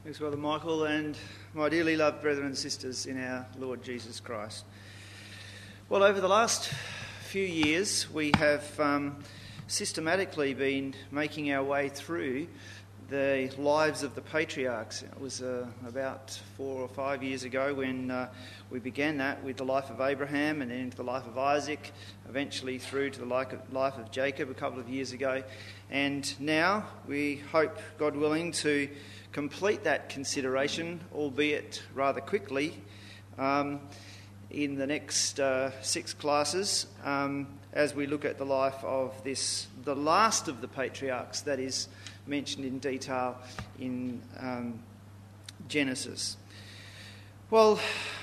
Thanks, Brother Michael, and my dearly loved brethren and sisters in our Lord Jesus Christ. Well, over the last few years, we have systematically been making our way through the lives of the patriarchs. It was about 4 or 5 years ago when we began that with the life of Abraham and then into the life of Isaac, eventually through to the life of Jacob a couple of years ago. And now we hope, God willing, to complete that consideration, albeit rather quickly, in the next 6 classes, as we look at the life of the last of the patriarchs that is mentioned in detail in Genesis. Well,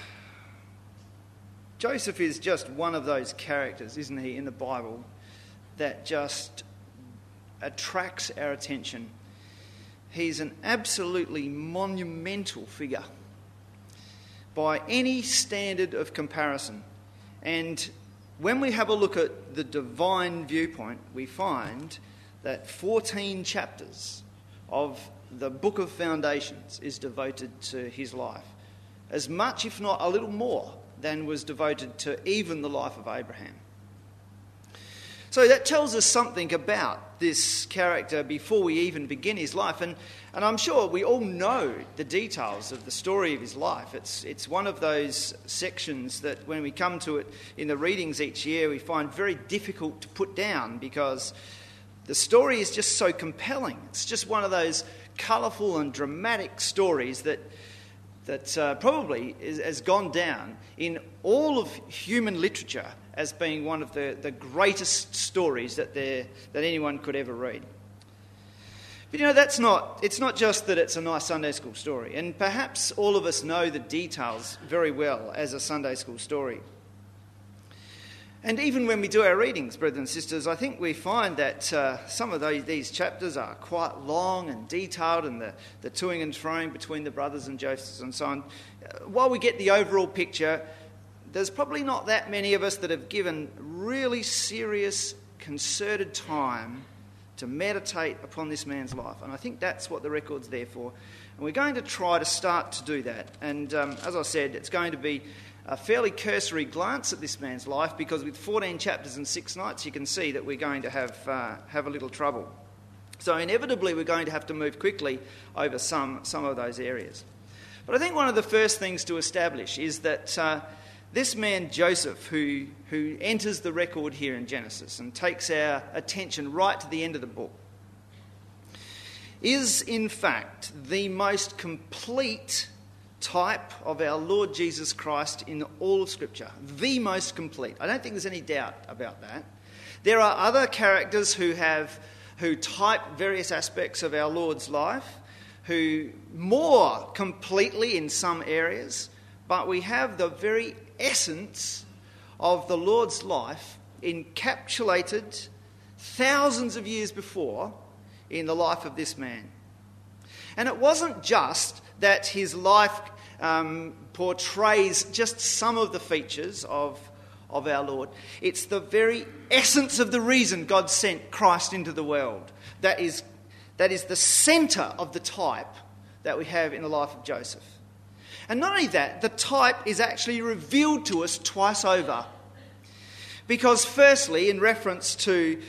Joseph is just one of those characters, isn't he, in the Bible that just attracts our attention. He's an absolutely monumental figure by any standard of comparison. And when we have a look at the divine viewpoint, we find that 14 chapters of the Book of Foundations is devoted to his life. As much, if not a little more, than was devoted to even the life of Abraham. So that tells us something about this character before we even begin his life. And I'm sure we all know the details of the story of his life. It's one of those sections that when we come to it in the readings each year, we find very difficult to put down because the story is just so compelling. It's just one of those colourful and dramatic stories that probably has gone down in all of human literature as being one of the greatest stories that anyone could ever read. But it's not just that it's a nice Sunday school story, and perhaps all of us know the details very well as a Sunday school story. And even when we do our readings, brothers and sisters, I think we find that some of these chapters are quite long and detailed, and the toing and froing between the brothers and Joseph and so on. While we get the overall picture, there's probably not that many of us that have given really serious, concerted time to meditate upon this man's life. And I think that's what the record's there for. And we're going to try to start to do that. And as I said, it's going to be a fairly cursory glance at this man's life, because with 14 chapters and 6 nights, you can see that we're going to have a little trouble. So inevitably, we're going to have to move quickly over some of those areas. But I think one of the first things to establish is that this man Joseph, who enters the record here in Genesis and takes our attention right to the end of the book, is in fact the most complete type of our Lord Jesus Christ in all of Scripture. The most complete. I don't think there's any doubt about that. There are other characters who type various aspects of our Lord's life, who more completely in some areas, but we have the very essence of the Lord's life encapsulated thousands of years before in the life of this man. And it wasn't just that his life portrays just some of the features of our Lord. It's the very essence of the reason God sent Christ into the world. That is the centre of the type that we have in the life of Joseph. And not only that, the type is actually revealed to us twice over. Because firstly, in reference to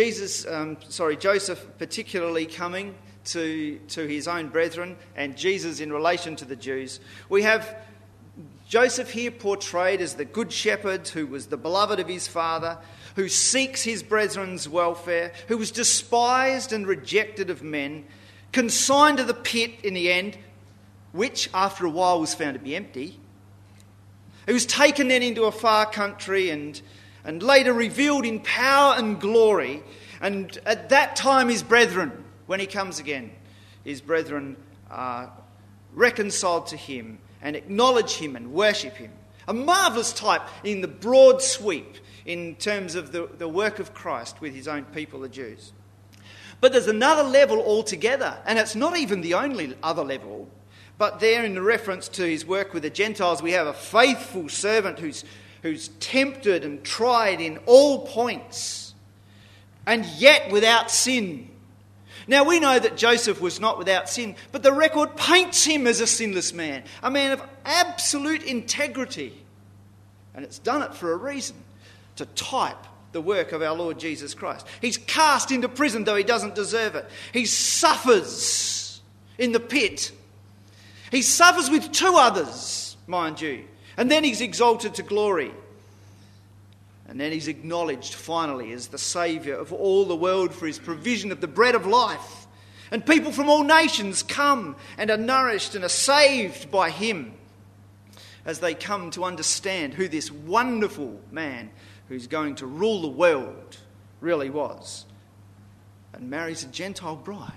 Joseph particularly coming to his own brethren, and Jesus in relation to the Jews, we have Joseph here portrayed as the good shepherd who was the beloved of his father, who seeks his brethren's welfare, who was despised and rejected of men, consigned to the pit in the end, which after a while was found to be empty. He was taken then into a far country and later revealed in power and glory. And at that time his brethren, when he comes again, his brethren are reconciled to him and acknowledge him and worship him. A marvellous type in the broad sweep in terms of the work of Christ with his own people, the Jews. But there's another level altogether, and it's not even the only other level. But there, in the reference to his work with the Gentiles, we have a faithful servant who's tempted and tried in all points, and yet without sin, Now, we know that Joseph was not without sin, but the record paints him as a sinless man, a man of absolute integrity. And it's done it for a reason, to type the work of our Lord Jesus Christ. He's cast into prison, though he doesn't deserve it. He suffers in the pit. He suffers with 2 others, mind you. And then he's exalted to glory. And then he's acknowledged finally as the saviour of all the world for his provision of the bread of life. And people from all nations come and are nourished and are saved by him as they come to understand who this wonderful man who's going to rule the world really was, and marries a Gentile bride.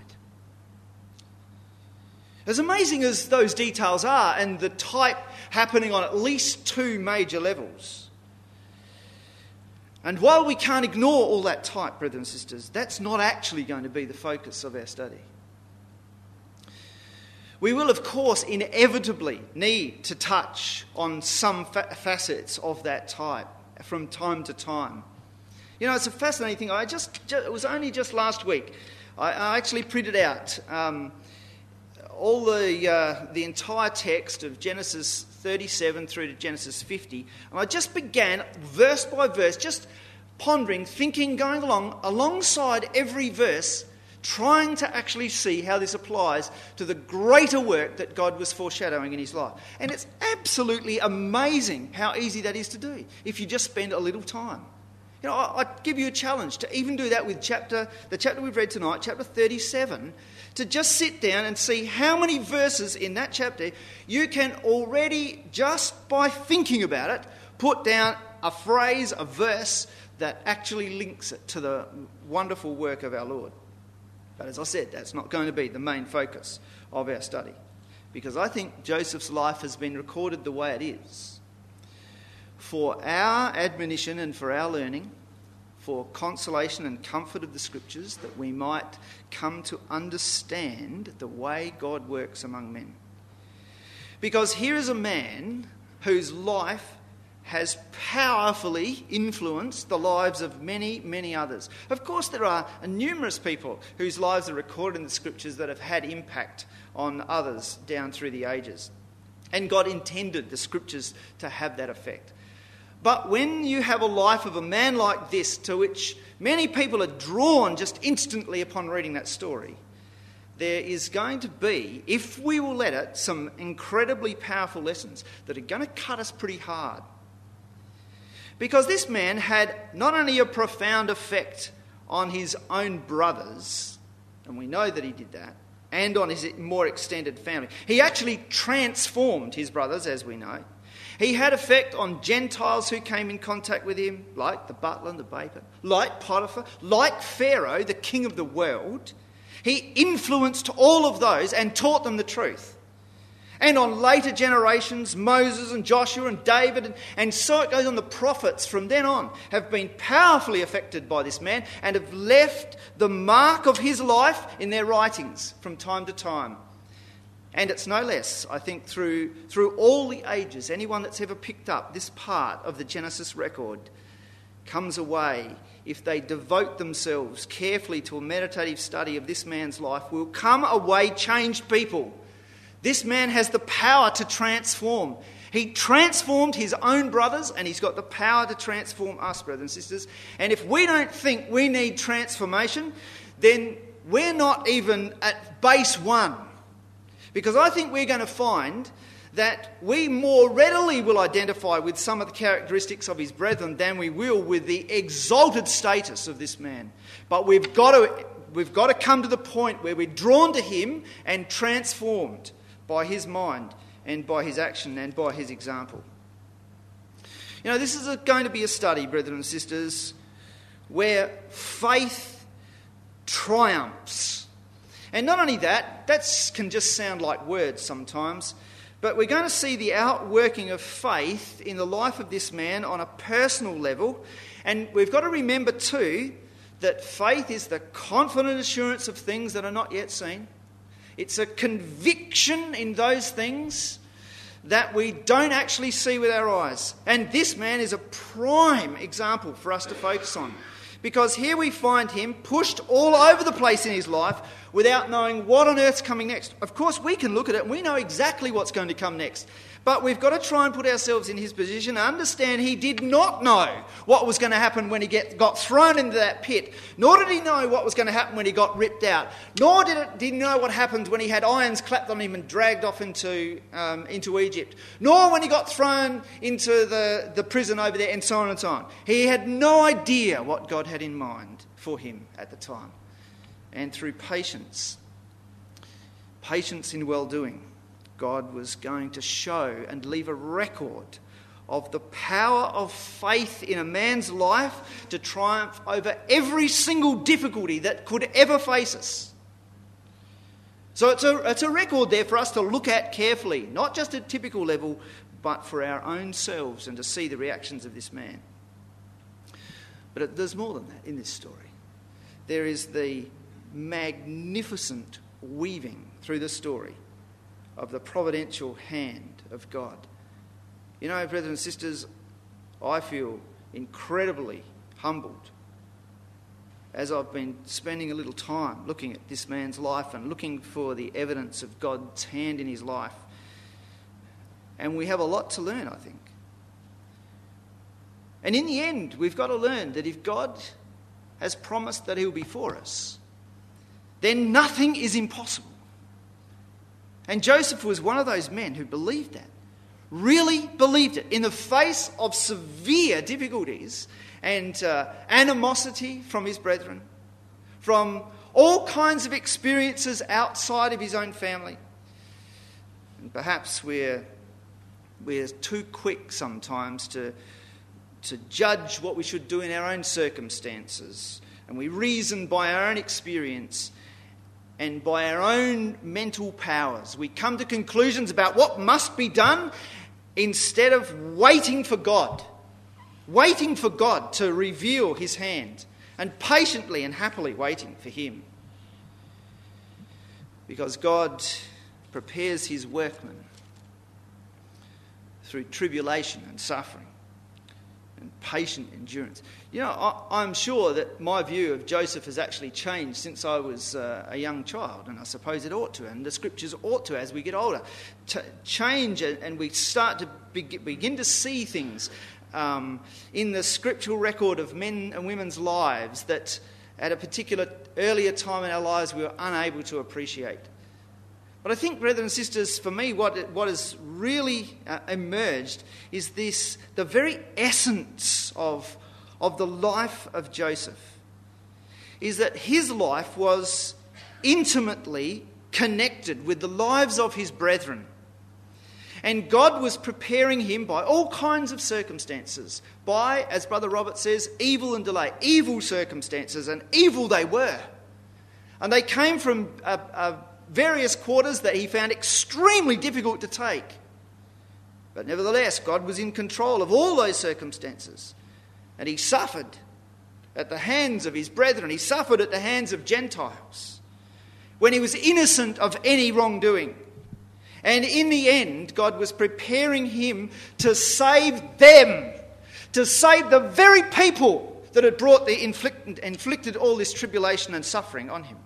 As amazing as those details are, and the type happening on at least 2 major levels, and while we can't ignore all that type, brothers and sisters, that's not actually going to be the focus of our study. We will, of course, inevitably need to touch on some facets of that type from time to time. You know, it's a fascinating thing. It was only just last week I actually printed out all the entire text of Genesis 37 through to Genesis 50, and I just began verse by verse, just pondering, thinking, going alongside every verse, trying to actually see how this applies to the greater work that God was foreshadowing in his life. And it's absolutely amazing how easy that is to do if you just spend a little time. You know, I give you a challenge to even do that with the chapter we've read tonight, chapter 37, to just sit down and see how many verses in that chapter you can already, just by thinking about it, put down a phrase, a verse that actually links it to the wonderful work of our Lord. But as I said, that's not going to be the main focus of our study, because I think Joseph's life has been recorded the way it is for our admonition and for our learning, for consolation and comfort of the Scriptures, that we might come to understand the way God works among men. Because here is a man whose life has powerfully influenced the lives of many, many others. Of course, there are numerous people whose lives are recorded in the Scriptures that have had impact on others down through the ages. And God intended the Scriptures to have that effect. But when you have a life of a man like this, to which many people are drawn just instantly upon reading that story, there is going to be, if we will let it, some incredibly powerful lessons that are going to cut us pretty hard. Because this man had not only a profound effect on his own brothers, and we know that he did that, and on his more extended family. He actually transformed his brothers, as we know. He had effect on Gentiles who came in contact with him, like the butler and the baker, like Potiphar, like Pharaoh, the king of the world. He influenced all of those and taught them the truth. And on later generations, Moses and Joshua and David, and so it goes on, the prophets from then on have been powerfully affected by this man and have left the mark of his life in their writings from time to time. And it's no less, I think, through all the ages, anyone that's ever picked up this part of the Genesis record comes away, if they devote themselves carefully to a meditative study of this man's life, will come away changed people. This man has the power to transform. He transformed his own brothers, and he's got the power to transform us, brothers and sisters. And if we don't think we need transformation, then we're not even at base one. Because I think we're going to find that we more readily will identify with some of the characteristics of his brethren than we will with the exalted status of this man. But we've got to come to the point where we're drawn to him and transformed by his mind and by his action and by his example. You know, this is going to be a study, brethren and sisters, where faith triumphs. And not only that can just sound like words sometimes, but we're going to see the outworking of faith in the life of this man on a personal level. And we've got to remember too that faith is the confident assurance of things that are not yet seen. It's a conviction in those things that we don't actually see with our eyes. And this man is a prime example for us to focus on, Because here we find him pushed all over the place in his life without knowing what on earth's coming next. Of course, we can look at it and we know exactly what's going to come next. But we've got to try and put ourselves in his position and understand he did not know what was going to happen when he got thrown into that pit. Nor did he know what was going to happen when he got ripped out. Nor did he know what happened when he had irons clapped on him and dragged off into Egypt. Nor when he got thrown into the prison over there, and so on and so on. He had no idea what God had in mind for him at the time. And through patience in well-doing, God was going to show and leave a record of the power of faith in a man's life to triumph over every single difficulty that could ever face us. So it's a record there for us to look at carefully, not just at typical level, but for our own selves and to see the reactions of this man. But there's more than that in this story. There is the magnificent weaving through the story of the providential hand of God. You know, brothers and sisters, I feel incredibly humbled as I've been spending a little time looking at this man's life and looking for the evidence of God's hand in his life. And we have a lot to learn, I think. And in the end, we've got to learn that if God has promised that he'll be for us, then nothing is impossible. And Joseph was one of those men who believed that, really believed it, in the face of severe difficulties and animosity from his brethren, from all kinds of experiences outside of his own family. And perhaps we're too quick sometimes to judge what we should do in our own circumstances, and we reason by our own experience and by our own mental powers. We come to conclusions about what must be done instead of waiting for God to reveal his hand, and patiently and happily waiting for him. Because God prepares his workmen through tribulation and suffering and patient endurance. You know, I'm sure that my view of Joseph has actually changed since I was a young child, and I suppose it ought to, and the scriptures ought to as we get older, to change, and we start to begin to see things in the scriptural record of men and women's lives that at a particular earlier time in our lives we were unable to appreciate. But I think, brothers and sisters, for me, what has really emerged is the very essence of the life of Joseph, is that his life was intimately connected with the lives of his brethren. And God was preparing him by all kinds of circumstances, by, as Brother Robert says, evil and delay, evil circumstances, and evil they were. And they came from various quarters that he found extremely difficult to take. But nevertheless, God was in control of all those circumstances. And he suffered at the hands of his brethren. He suffered at the hands of Gentiles when he was innocent of any wrongdoing. And in the end, God was preparing him to save them, to save the very people that had brought inflicted all this tribulation and suffering on him.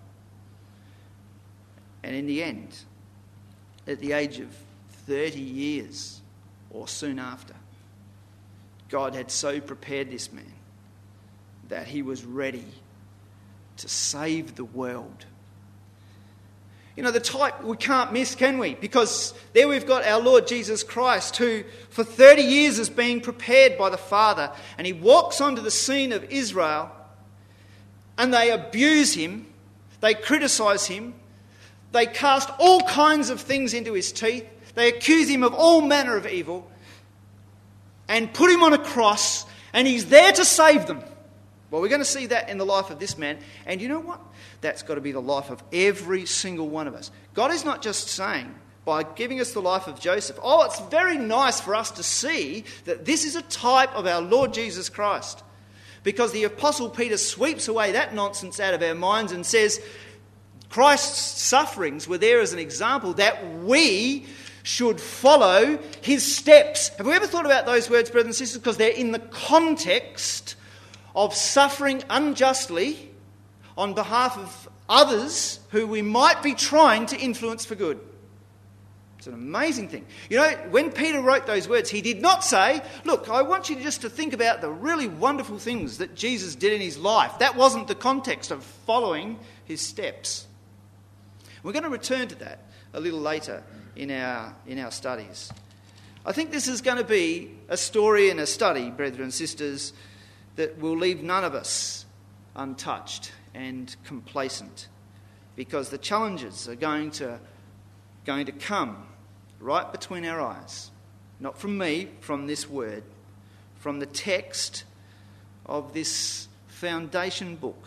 And in the end, at the age of 30 years or soon after, God had so prepared this man that he was ready to save the world. You know, the type we can't miss, can we? Because there we've got our Lord Jesus Christ, who for 30 years is being prepared by the Father, and he walks onto the scene of Israel, and they abuse him, they criticise him, they cast all kinds of things into his teeth, they accuse him of all manner of evil, and put him on a cross, and he's there to save them. Well, we're going to see that in the life of this man. And you know what? That's got to be the life of every single one of us. God is not just saying, by giving us the life of Joseph, oh, it's very nice for us to see that this is a type of our Lord Jesus Christ. Because the Apostle Peter sweeps away that nonsense out of our minds and says, Christ's sufferings were there as an example that we should follow his steps. Have we ever thought about those words, brothers and sisters? Because they're in the context of suffering unjustly on behalf of others who we might be trying to influence for good. It's an amazing thing. You know, when Peter wrote those words, he did not say, look, I want you just to think about the really wonderful things that Jesus did in his life. That wasn't the context of following his steps. We're going to return to that a little later in our studies. I think this is going to be a story and a study, brethren and sisters, that will leave none of us untouched and complacent, because the challenges are going to come right between our eyes. Not from me, from this word, from the text of this foundation book.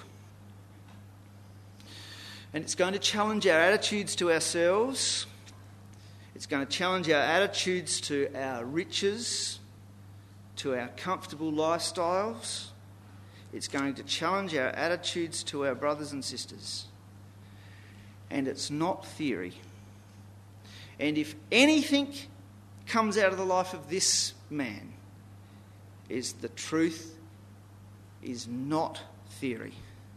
And it's going to challenge our attitudes to ourselves. It's going to challenge our attitudes to our riches, to our comfortable lifestyles. It's going to challenge our attitudes to our brothers and sisters. And it's not theory. And if anything comes out of the life of this man, is the truth is not theory.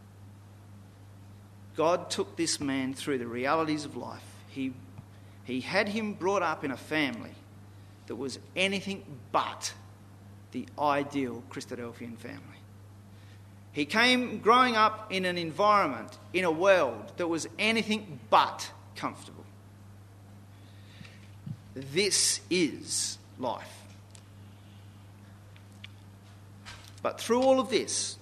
God took this man through the realities of life. He had him brought up in a family that was anything but the ideal Christadelphian family. He came growing up in an environment, in a world that was anything but comfortable. This is life. But through all of this,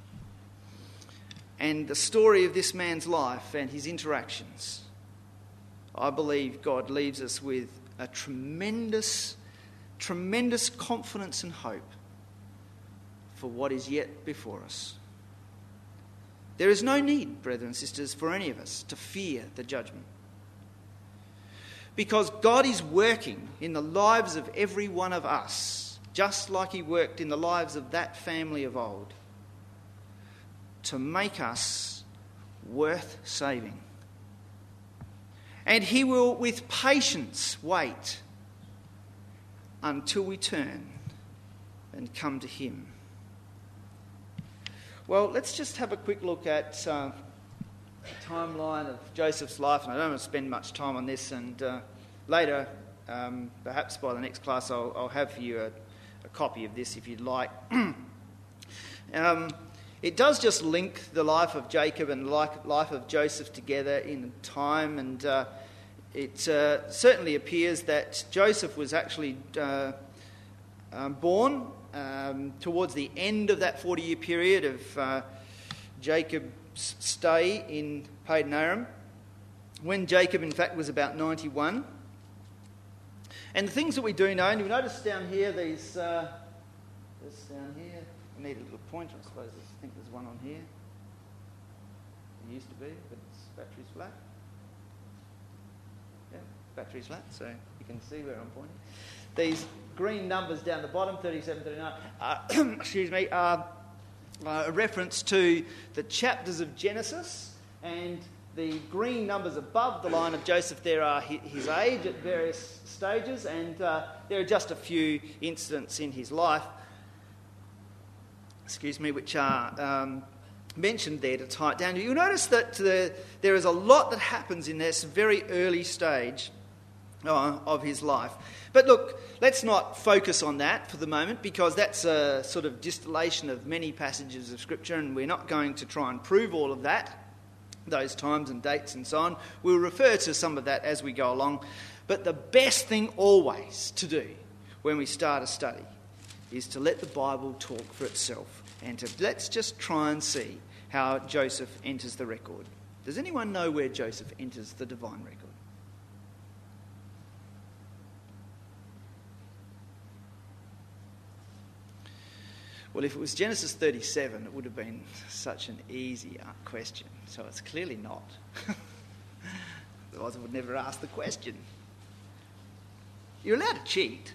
and the story of this man's life and his interactions, I believe God leaves us with a tremendous, tremendous confidence and hope for what is yet before us. There is no need, brethren and sisters, for any of us to fear the judgment. Because God is working in the lives of every one of us, just like he worked in the lives of that family of old, to make us worth saving. And he will, with patience, wait until we turn and come to him. Well, let's just have a quick look at the timeline of Joseph's life. And I don't want to spend much time on this. And later, perhaps by the next class, I'll have for you a copy of this if you'd like. It does just link the life of Jacob and the life of Joseph together in time, and it certainly appears that Joseph was actually born towards the end of that 40-year period of Jacob's stay in Padan Aram, when Jacob, in fact, was about 91. And the things that we do know, and you'll notice down here, this down here, we need a little pointer, I suppose. I think there's one on here. It used to be, but its battery's flat. Yeah, battery's flat, so you can see where I'm pointing. These green numbers down the bottom, 37, 39, excuse me, are a reference to the chapters of Genesis, and the green numbers above the line of Joseph there are his age at various stages, and there are just a few incidents in his life, which are mentioned there to tie it down. You'll notice that there is a lot that happens in this very early stage of his life. But look, let's not focus on that for the moment, because that's a sort of distillation of many passages of Scripture, and we're not going to try and prove all of that, those times and dates and so on. We'll refer to some of that as we go along. But the best thing always to do when we start a study is to let the Bible talk for itself, and let's just try and see how Joseph enters the record. Does anyone know where Joseph enters the divine record? Well, if it was Genesis 37, it would have been such an easy question. So it's clearly not. Otherwise I would never ask the question. You're allowed to cheat.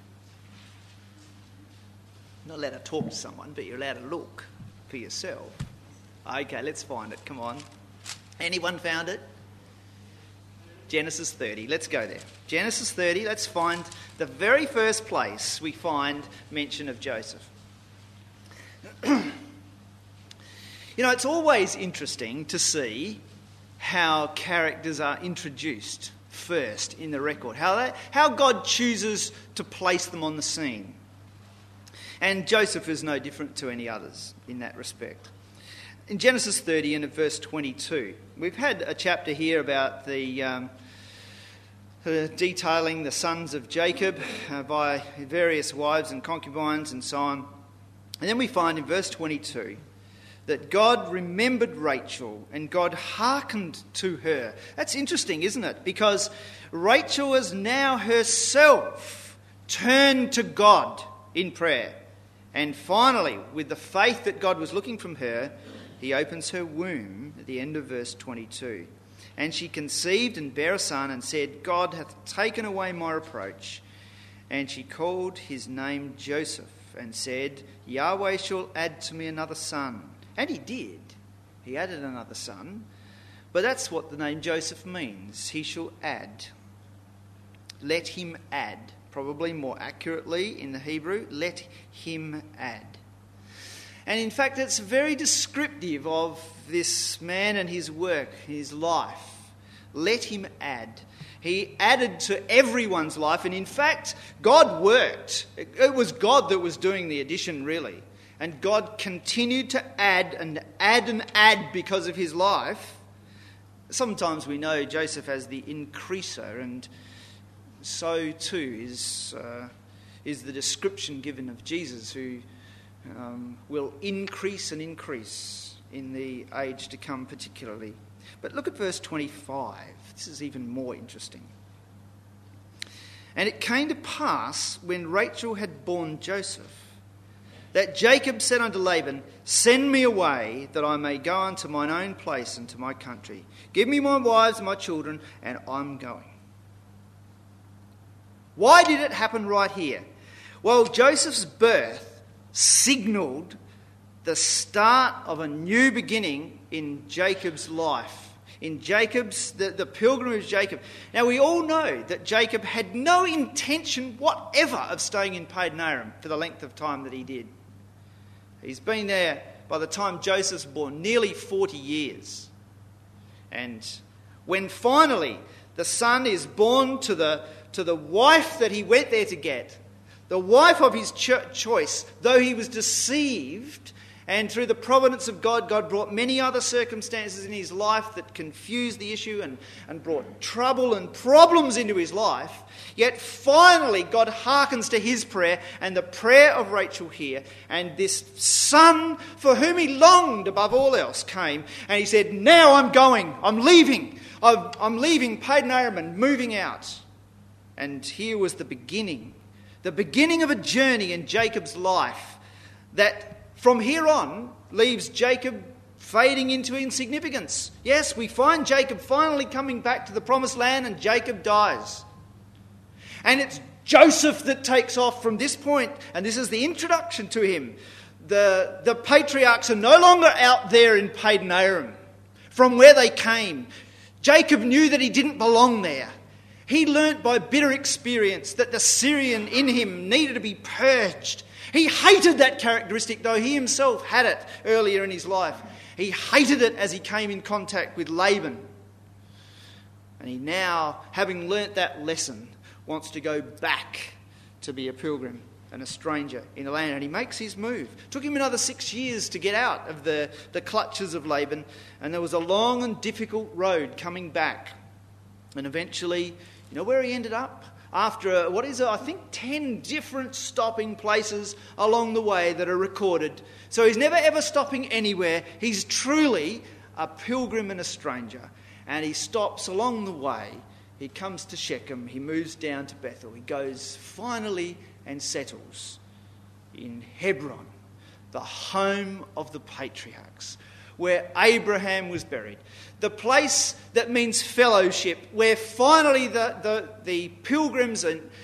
Not allowed to talk to someone, but you're allowed to look for yourself. Okay, let's find it. Come on. Anyone found it? Genesis 30. Let's go there. Genesis 30, let's find the very first place we find mention of Joseph. You know, it's always interesting to see how characters are introduced first in the record, how God chooses to place them on the scene. And Joseph is no different to any others in that respect. In Genesis 30 and at verse 22, we've had a chapter here about the detailing the sons of Jacob by various wives and concubines and so on. And then we find in verse 22 that God remembered Rachel and God hearkened to her. That's interesting, isn't it? Because Rachel has now herself turned to God in prayer. And finally, with the faith that God was looking from her, he opens her womb at the end of verse 22. And she conceived and bare a son and said, God hath taken away my reproach. And she called his name Joseph and said, Yahweh shall add to me another son. And he did. He added another son. But that's what the name Joseph means. He shall add. Let him add. Probably more accurately in the Hebrew, let him add. And in fact, it's very descriptive of this man and his work, his life. Let him add. He added to everyone's life. And in fact, God worked. It was God that was doing the addition, really. And God continued to add and add and add because of his life. Sometimes we know Joseph as the increaser, and so too is the description given of Jesus, who will increase and increase in the age to come particularly. But look at verse 25. This is even more interesting. And it came to pass, when Rachel had borne Joseph, that Jacob said unto Laban, Send me away, that I may go unto mine own place and to my country. Give me my wives and my children, and I'm going. Why did it happen right here? Well, Joseph's birth signalled the start of a new beginning in Jacob's life. In Jacob's, the pilgrimage of Jacob. Now, we all know that Jacob had no intention whatever of staying in Padan Aram for the length of time that he did. He's been there by the time Joseph's born, nearly 40 years. And when finally the son is born to the wife that he went there to get, the wife of his choice, though he was deceived, and through the providence of God, God brought many other circumstances in his life that confused the issue and brought trouble and problems into his life. Yet finally, God hearkens to his prayer and the prayer of Rachel here. And this son for whom he longed above all else came. And he said, now I'm going. I'm leaving. I'm leaving Padan Aram and moving out. And here was the beginning of a journey in Jacob's life that from here on leaves Jacob fading into insignificance. Yes, we find Jacob finally coming back to the promised land, and Jacob dies. And it's Joseph that takes off from this point, and this is the introduction to him. The patriarchs are no longer out there in Padan Aram from where they came. Jacob knew that he didn't belong there. He learnt by bitter experience that the Syrian in him needed to be purged. He hated that characteristic, though he himself had it earlier in his life. He hated it as he came in contact with Laban. And he now, having learnt that lesson, wants to go back to be a pilgrim and a stranger in the land. And he makes his move. It took him another 6 years to get out of the clutches of Laban. And there was a long and difficult road coming back. And eventually, you know where he ended up? After, 10 different stopping places along the way that are recorded. So he's never ever stopping anywhere. He's truly a pilgrim and a stranger. And he stops along the way. He comes to Shechem. He moves down to Bethel. He goes finally and settles in Hebron, the home of the patriarchs, where Abraham was buried. The place that means fellowship, where finally the pilgrims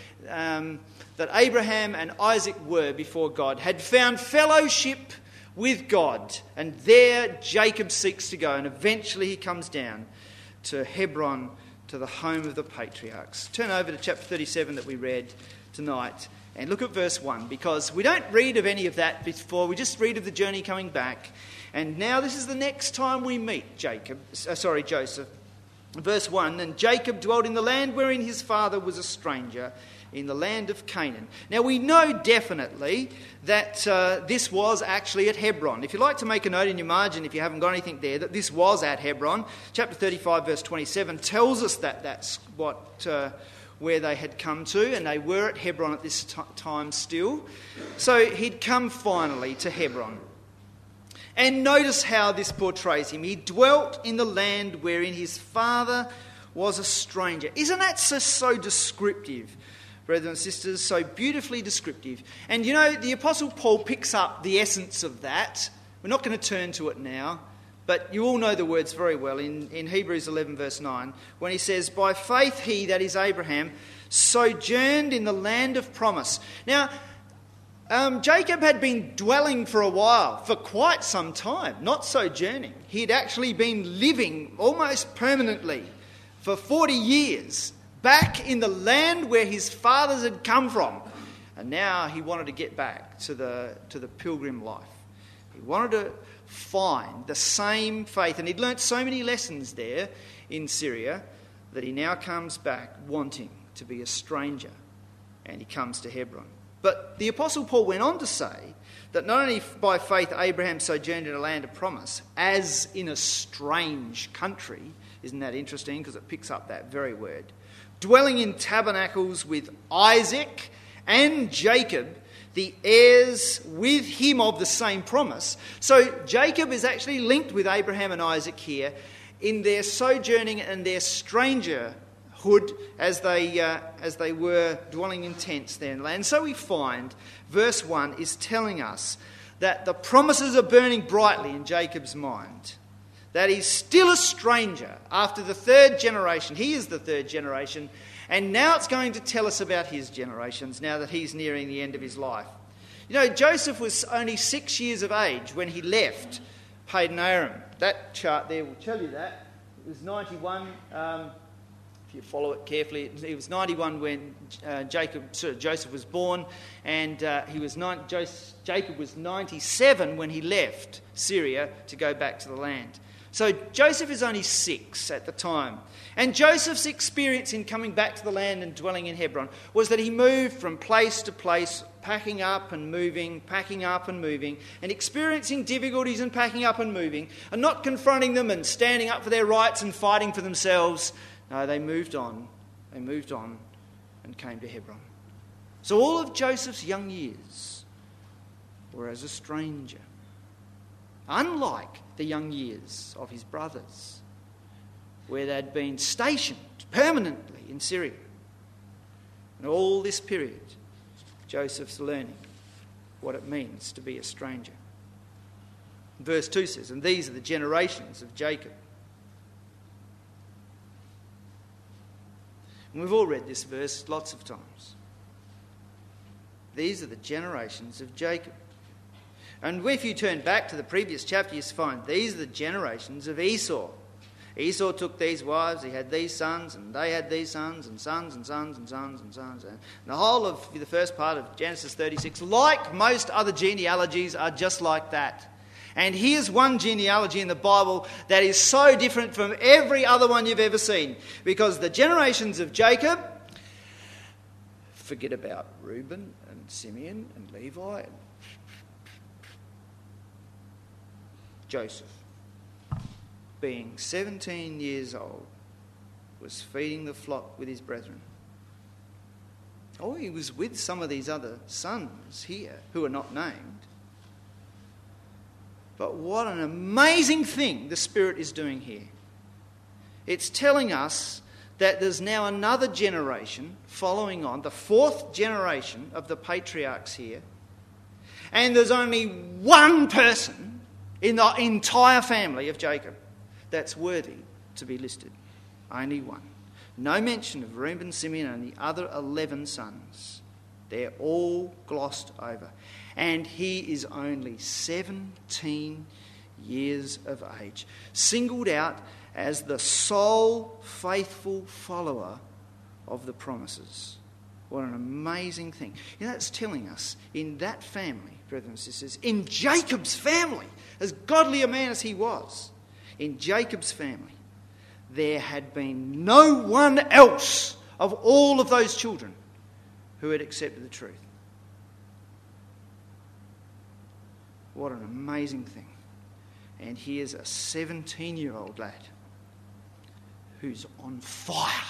that Abraham and Isaac were before God had found fellowship with God. And there Jacob seeks to go, and eventually he comes down to Hebron, to the home of the patriarchs. Turn over to chapter 37 that we read, tonight and look at verse 1, because we don't read of any of that before. We just read of the journey coming back. And now this is the next time we meet Joseph. Verse 1, and Jacob dwelt in the land wherein his father was a stranger, in the land of Canaan. Now we know definitely that this was actually at Hebron. If you'd like to make a note in your margin, if you haven't got anything there, that this was at Hebron. Chapter 35 verse 27 tells us that that's where they had come to, and they were at Hebron at this time still. So he'd come finally to Hebron. And notice how this portrays him. He dwelt in the land wherein his father was a stranger. Isn't that so descriptive, brothers and sisters? So beautifully descriptive. And you know, the Apostle Paul picks up the essence of that. We're not going to turn to it now, but you all know the words very well in Hebrews 11 verse 9, when he says, by faith he, that is Abraham, sojourned in the land of promise. Now, Jacob had been dwelling for a while, for quite some time, not sojourning. He had actually been living almost permanently for 40 years back in the land where his fathers had come from. And now he wanted to get back to the pilgrim life. He wanted to find the same faith. And he'd learnt so many lessons there in Syria that he now comes back wanting to be a stranger. And he comes to Hebron. But the Apostle Paul went on to say that not only by faith Abraham sojourned in a land of promise, as in a strange country. Isn't that interesting? Because it picks up that very word. Dwelling in tabernacles with Isaac and Jacob, the heirs with him of the same promise. So Jacob is actually linked with Abraham and Isaac here in their sojourning and their strangerhood as they were dwelling in tents there in the land. So we find verse 1 is telling us that the promises are burning brightly in Jacob's mind. That he's still a stranger after the third generation. He is the third generation. And now it's going to tell us about his generations now that he's nearing the end of his life. You know, Joseph was only 6 years of age when he left Padan Aram. That chart there will tell you that. It was 91. If you follow it carefully, it was 91 when Joseph was born, and Jacob was 97 when he left Syria to go back to the land. So Joseph is only 6 at the time. And Joseph's experience in coming back to the land and dwelling in Hebron was that he moved from place to place, packing up and moving, and experiencing difficulties in packing up and moving, and not confronting them and standing up for their rights and fighting for themselves. No, they moved on and came to Hebron. So all of Joseph's young years were as a stranger. Unlike the young years of his brothers, where they'd been stationed permanently in Syria. And all this period, Joseph's learning what it means to be a stranger. Verse 2 says, and these are the generations of Jacob. And we've all read this verse lots of times. These are the generations of Jacob. And if you turn back to the previous chapter, you find these are the generations of Esau. Esau took these wives, he had these sons, and they had these sons, and sons, and sons, and sons, and sons. And the whole of the first part of Genesis 36, like most other genealogies, are just like that. And here's one genealogy in the Bible that is so different from every other one you've ever seen. Because the generations of Jacob, forget about Reuben and Simeon and Levi and Joseph, being 17 years old, was feeding the flock with his brethren. Oh, he was with some of these other sons here who are not named. But what an amazing thing the Spirit is doing here. It's telling us that there's now another generation following on, the fourth generation of the patriarchs here. And there's only one person in the entire family of Jacob that's worthy to be listed. Only one. No mention of Reuben, Simeon, and the other 11 sons. They're all glossed over. And he is only 17 years of age, singled out as the sole faithful follower of the promises. What an amazing thing. That's telling us in that family, brothers and sisters, in Jacob's family, as godly a man as he was, in Jacob's family, there had been no one else of all of those children who had accepted the truth. What an amazing thing. And here's a 17-year-old lad who's on fire.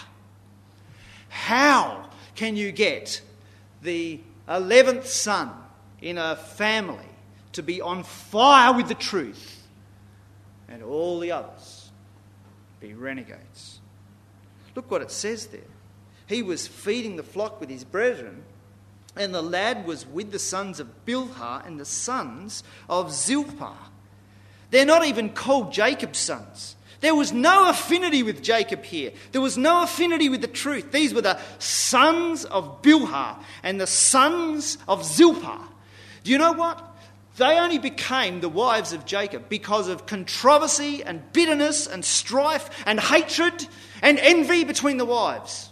How can you get the 11th son in a family to be on fire with the truth and all the others be renegades? Look what it says there. He was feeding the flock with his brethren, and the lad was with the sons of Bilhah and the sons of Zilpah. They're not even called Jacob's sons. There was no affinity with Jacob here. There was no affinity with the truth. These were the sons of Bilhah and the sons of Zilpah. Do you know what? They only became the wives of Jacob because of controversy and bitterness and strife and hatred and envy between the wives.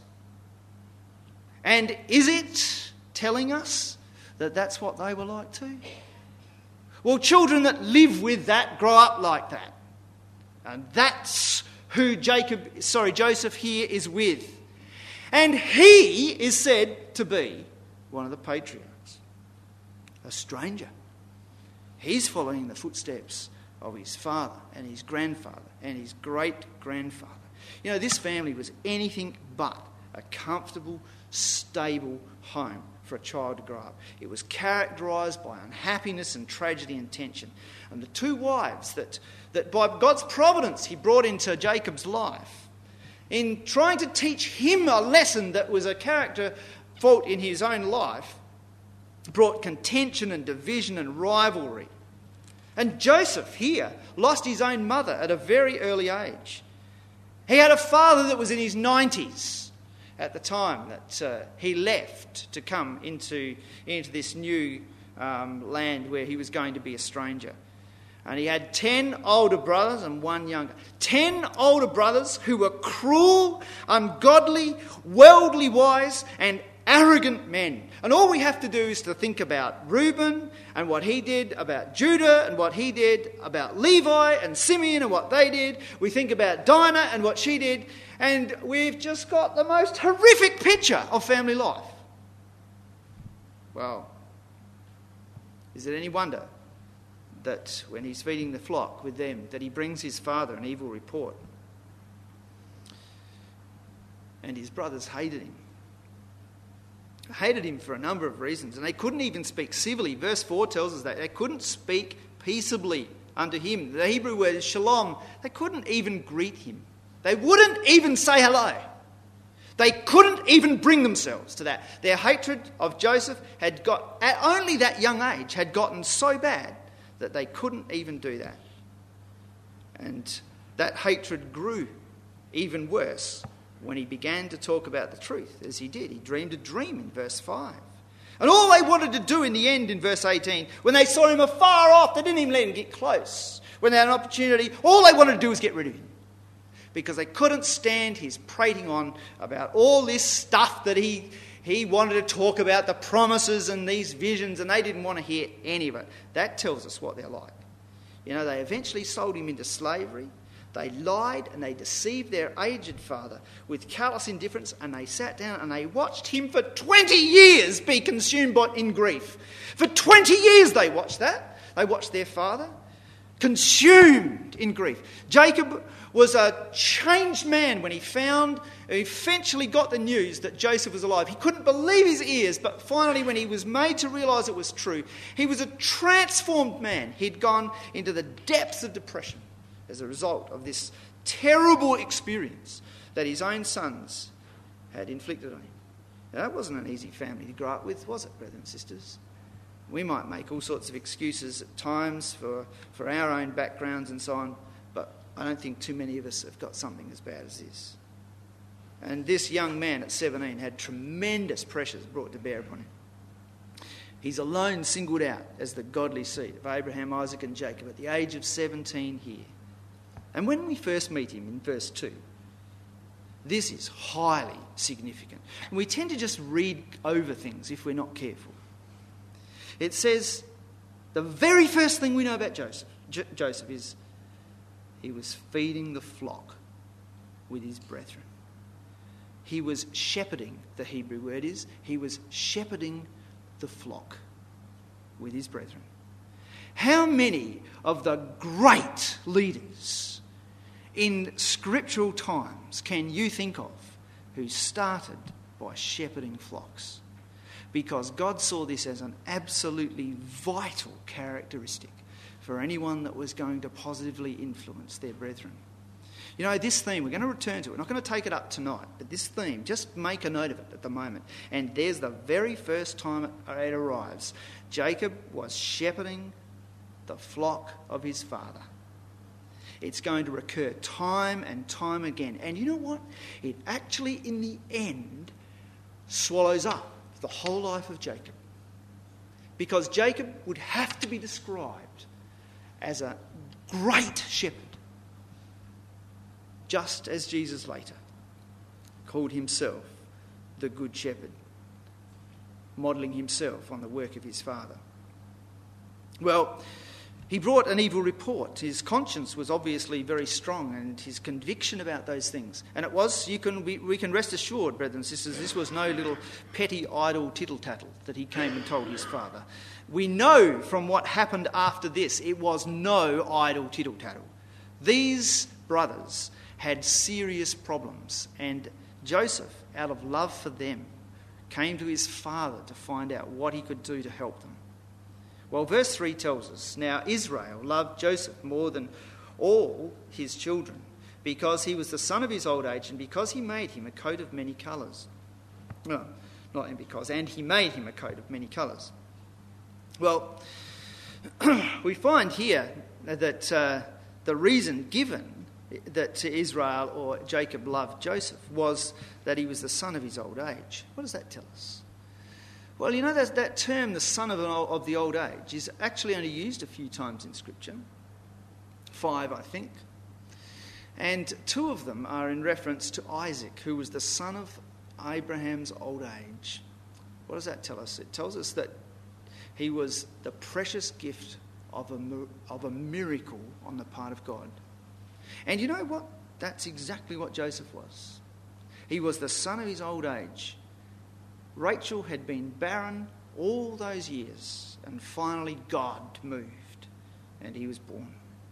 And is it telling us that that's what they were like too? Well, children that live with that grow up like that. And that's who Joseph here is with. And he is said to be one of the patriarchs, a stranger. He's following the footsteps of his father and his grandfather and his great-grandfather. You know, this family was anything but a comfortable, stable home for a child to grow up. It was characterised by unhappiness and tragedy and tension. And the two wives that by God's providence he brought into Jacob's life, in trying to teach him a lesson that was a character fault in his own life, brought contention and division and rivalry. And Joseph here lost his own mother at a very early age. He had a father that was in his 90s at the time that he left to come into this new land where he was going to be a stranger. And he had 10 older brothers and one younger. 10 older brothers who were cruel, ungodly, worldly wise and arrogant men. And all we have to do is to think about Reuben and what he did, about Judah and what he did, about Levi and Simeon and what they did. We think about Dinah and what she did. And we've just got the most horrific picture of family life. Well, is it any wonder that when he's feeding the flock with them, that he brings his father an evil report? And his brothers hated him. Hated him for a number of reasons, and they couldn't even speak civilly. Verse 4 tells us that they couldn't speak peaceably unto him. The Hebrew word is shalom. They couldn't even greet him. They wouldn't even say hello. They couldn't even bring themselves to that. Their hatred of Joseph had got, at only that young age, had gotten so bad that they couldn't even do that. And that hatred grew even worse when he began to talk about the truth, as he did. He dreamed a dream in verse 5. And all they wanted to do in the end, in verse 18, when they saw him afar off, they didn't even let him get close. When they had an opportunity, all they wanted to do was get rid of him, because they couldn't stand his prating on about all this stuff that he wanted to talk about, the promises and these visions, and they didn't want to hear any of it. That tells us what they're like. You know, they eventually sold him into slavery. They lied and they deceived their aged father with callous indifference, and they sat down and they watched him for 20 years be consumed in grief. For 20 years they watched that. They watched their father consumed in grief. Jacob was a changed man when he eventually got the news that Joseph was alive. He couldn't believe his ears, but finally when he was made to realise it was true, he was a transformed man. He'd gone into the depths of depression as a result of this terrible experience that his own sons had inflicted on him. Now, that wasn't an easy family to grow up with, was it, brothers and sisters? We might make all sorts of excuses at times for our own backgrounds and so on, but I don't think too many of us have got something as bad as this. And this young man at 17 had tremendous pressures brought to bear upon him. He's alone singled out as the godly seed of Abraham, Isaac and Jacob at the age of 17 here. And when we first meet him in verse 2, This is highly significant. And we tend to just read over things if we're not careful. It says the very first thing we know about Joseph is he was feeding the flock with his brethren. He was shepherding, the Hebrew word is. He was shepherding the flock with his brethren. How many of the great leaders in scriptural times can you think of who started by shepherding flocks? Because God saw this as an absolutely vital characteristic for anyone that was going to positively influence their brethren. You know, this theme, we're going to return to it. We're not going to take it up tonight, but this theme, just make a note of it at the moment. And there's the very first time it arrives. Jacob was shepherding the flock of his father. It's going to recur time and time again. And you know what? It actually, in the end, swallows up the whole life of Jacob. Because Jacob would have to be described as a great shepherd, just as Jesus later called himself the Good Shepherd, modelling himself on the work of his father. Well, he brought an evil report. His conscience was obviously very strong, and his conviction about those things. And it was, we can rest assured, brothers and sisters, this was no little petty idle tittle-tattle that he came and told his father. We know from what happened after this, it was no idle tittle-tattle. These brothers had serious problems, and Joseph, out of love for them, came to his father to find out what he could do to help them. Well, verse 3 tells us, now Israel loved Joseph more than all his children, because he was the son of his old age, and because he made him a coat of many colours. No, not and because, and he made him a coat of many colours. Well, we find here that the reason given that Israel or Jacob loved Joseph was that he was the son of his old age. What does that tell us? Well, you know, that term, the son of the old age, is actually only used a few times in Scripture. 5, I think. And 2 of them are in reference to Isaac, who was the son of Abraham's old age. What does that tell us? It tells us that he was the precious gift of a miracle on the part of God. And you know what? That's exactly what Joseph was. He was the son of his old age. Rachel had been barren all those years, and finally God moved, and he was born.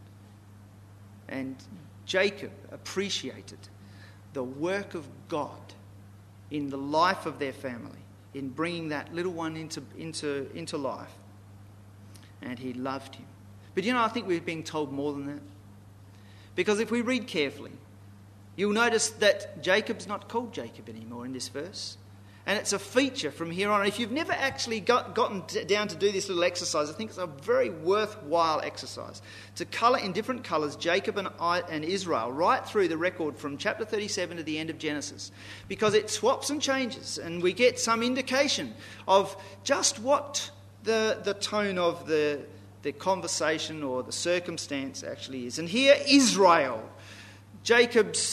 And Jacob appreciated the work of God in the life of their family, in bringing that little one into life, and he loved him. But you know, I think we're being told more than that. Because if we read carefully, you'll notice that Jacob's not called Jacob anymore in this verse. And it's a feature from here on. If you've never actually gotten down to do this little exercise, I think it's a very worthwhile exercise. To colour in different colours Jacob and Israel right through the record from chapter 37 to the end of Genesis. Because it swaps and changes, and we get some indication of just what the tone of the conversation or the circumstance actually is. And here, Israel, Jacob's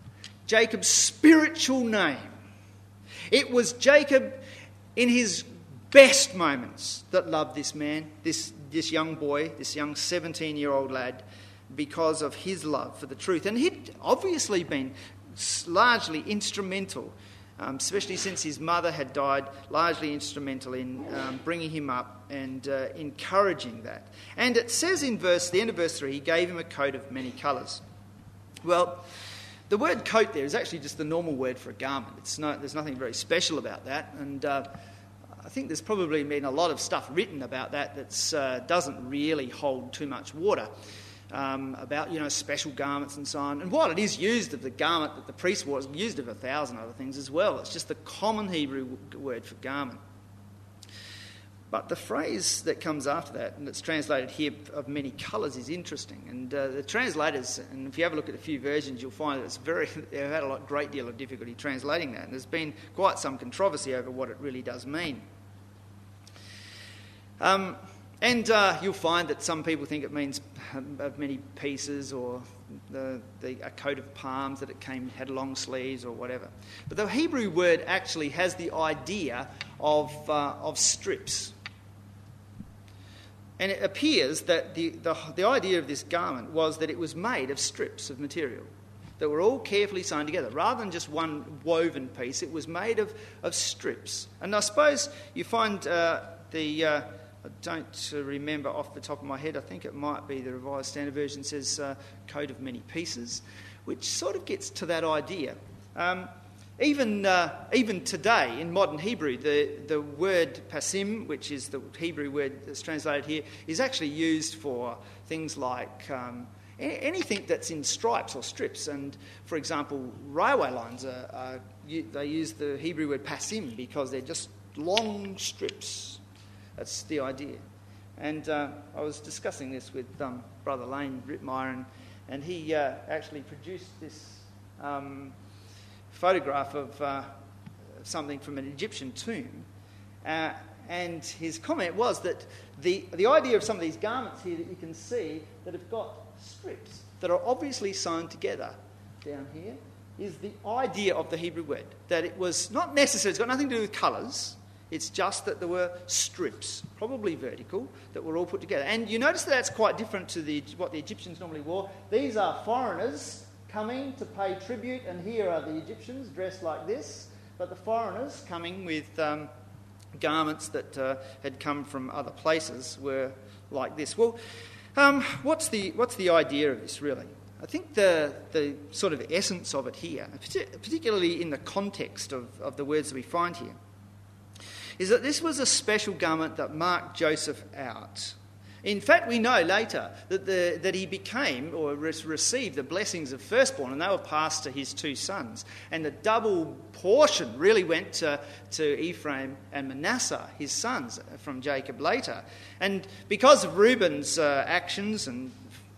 spiritual name. It was Jacob in his best moments that loved this man, this young boy, this young 17-year-old lad, because of his love for the truth. And he'd obviously been largely instrumental, especially since his mother had died, largely instrumental in bringing him up and encouraging that. And it says in the end of verse 3, he gave him a coat of many colours. Well, the word coat there is actually just the normal word for a garment. There's nothing very special about that. And I think there's probably been a lot of stuff written about that doesn't really hold too much water, about, you know, special garments and so on. And while it is used of the garment that the priest wore, it's used of 1,000 other things as well. It's just the common Hebrew word for garment. But the phrase that comes after that, and it's translated here of many colours, is interesting. And the translators, and if you have a look at a few versions, you'll find that they've had a great deal of difficulty translating that. And there's been quite some controversy over what it really does mean. And you'll find that some people think it means of many pieces, or a coat of palms, that it had long sleeves or whatever. But the Hebrew word actually has the idea of strips. And it appears that the idea of this garment was that it was made of strips of material that were all carefully sewn together. Rather than just one woven piece, it was made of strips. And I suppose you find I don't remember off the top of my head, I think it might be the Revised Standard Version says coat of many pieces, which sort of gets to that idea. Even today, in modern Hebrew, the word pasim, which is the Hebrew word that's translated here, is actually used for things like anything that's in stripes or strips. And, for example, railway lines, they use the Hebrew word pasim because they're just long strips. That's the idea. And I was discussing this with Brother Lane Rittmeyer, and he actually produced this photograph of something from an Egyptian tomb. And his comment was that the idea of some of these garments here that you can see that have got strips that are obviously sewn together down here is the idea of the Hebrew word. That it was not necessary, it's got nothing to do with colours. It's just that there were strips, probably vertical, that were all put together. And you notice that that's quite different to what the Egyptians normally wore. These are foreigners coming to pay tribute, and here are the Egyptians dressed like this, but the foreigners coming with garments that had come from other places were like this. Well, what's the idea of this, really? I think the sort of essence of it here, particularly in the context of the words that we find here, is that this was a special garment that marked Joseph out. In fact, we know later that he became or received the blessings of firstborn, and they were passed to his two sons. And the double portion really went to Ephraim and Manasseh, his sons, from Jacob later. And because of Reuben's actions, and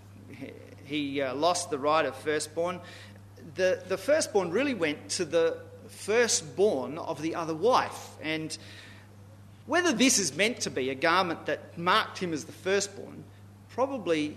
he lost the right of firstborn, the firstborn really went to the firstborn of the other wife. And whether this is meant to be a garment that marked him as the firstborn probably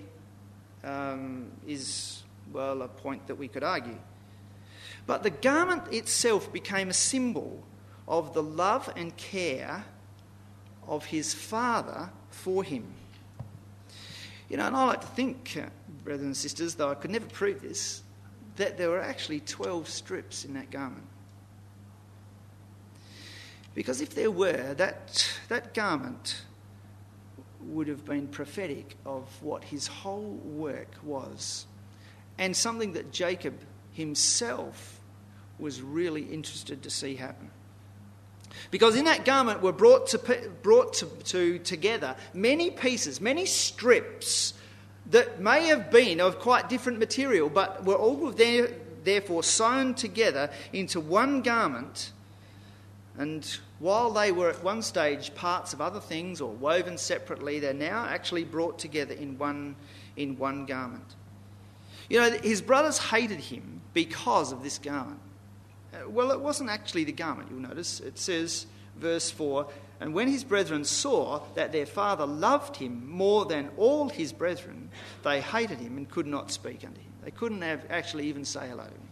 is, well, a point that we could argue. But the garment itself became a symbol of the love and care of his father for him. You know, and I like to think, brothers and sisters, though I could never prove this, that there were actually 12 strips in that garment. Because if there were, that garment would have been prophetic of what his whole work was, and something that Jacob himself was really interested to see happen. Because in that garment were brought together many pieces, many strips that may have been of quite different material, but were all therefore sewn together into one garment. And while they were at one stage parts of other things or woven separately, they're now actually brought together in one garment. You know, his brothers hated him because of this garment. Well, it wasn't actually the garment, you'll notice. It says, verse 4, and when his brethren saw that their father loved him more than all his brethren, they hated him and could not speak unto him. They couldn't actually even say hello to him.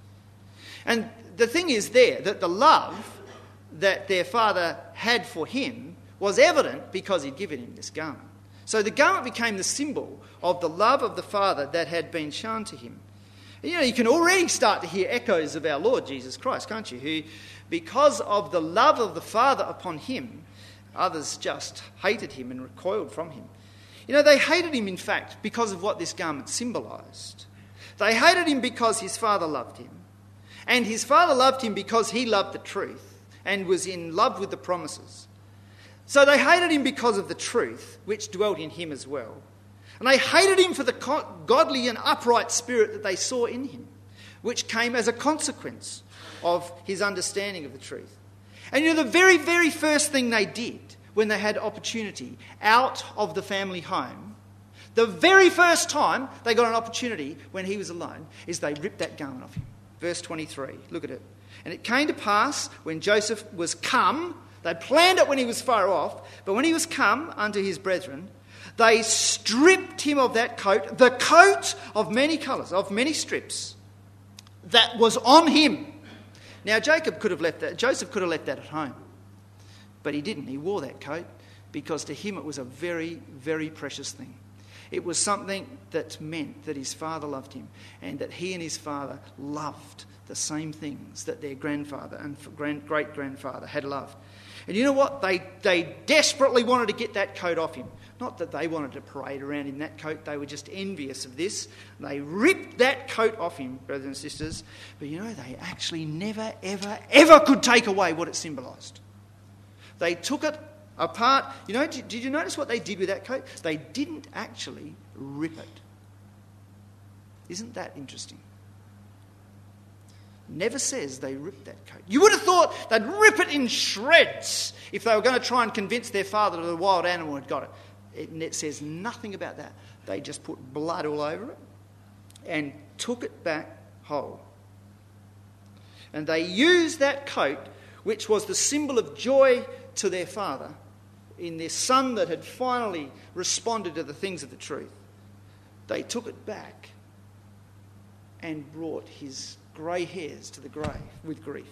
And the thing is there, that the love that their father had for him was evident because he'd given him this garment. So the garment became the symbol of the love of the Father that had been shown to him. You know, you can already start to hear echoes of our Lord Jesus Christ, can't you? Who, because of the love of the Father upon him, others just hated him and recoiled from him. You know, they hated him, in fact, because of what this garment symbolised. They hated him because his father loved him. And his father loved him because he loved the truth and was in love with the promises. So they hated him because of the truth, which dwelt in him as well. And they hated him for the godly and upright spirit that they saw in him, which came as a consequence of his understanding of the truth. And you know, the very, very first thing they did when they had opportunity out of the family home, the very first time they got an opportunity when he was alone, is they ripped that garment off him. Verse 23, look at it. And it came to pass, when Joseph was come They'd planned it when he was far off, but when he was come unto his brethren, they stripped him of that coat, the coat of many colours, of many strips, that was on him. Now Joseph could have left that at home, but he didn't. He wore that coat because to him it was a very, very precious thing. It was something that meant that his father loved him and that he and his father loved the same things that their grandfather and great-grandfather had loved. And you know what? They desperately wanted to get that coat off him. Not that they wanted to parade around in that coat. They were just envious of this. They ripped that coat off him, brothers and sisters. But you know, they actually never, ever, ever could take away what it symbolised. They took it apart. You know, did you notice what they did with that coat? They didn't actually rip it. Isn't that interesting? Never says they ripped that coat. You would have thought they'd rip it in shreds if they were going to try and convince their father that the wild animal had got it. It says nothing about that. They just put blood all over it and took it back whole. And they used that coat, which was the symbol of joy to their father, in their son that had finally responded to the things of the truth. They took it back and brought his grey hairs to the grave with grief.